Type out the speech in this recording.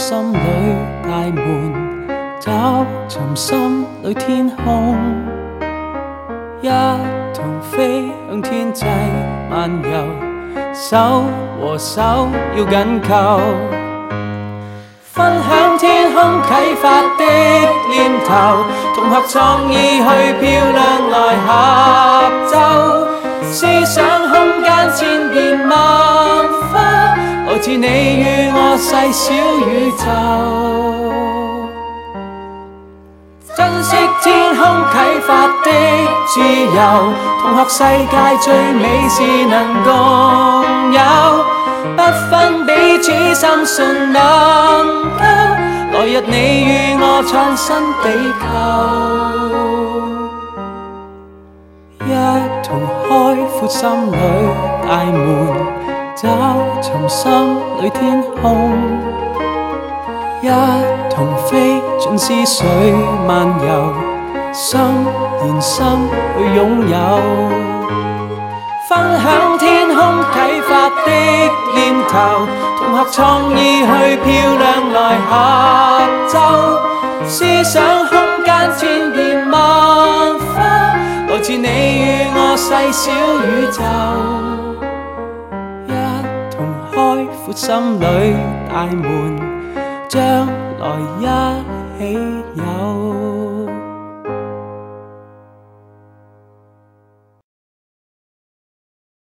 心里大門，找尋心裏天空，一同飛向天際漫遊，手和手要緊扣，分享天空啟發的念頭，同學創意去漂亮來合奏，思想空間千變萬化，來自你與我細小宇宙。珍惜天空啟發的自由，同學世界最美是能共有，不分彼此深信能夠，來日你與我創新地球，一同開闊心裏大門，找尋心裏天空，一同飛進思緒漫遊，心連心去擁有，分享天空啟發的念頭，同學創意去漂亮來合奏，思想空間千變萬化，來自你與我細小宇宙，一同開闊心裏大門，將來一起有。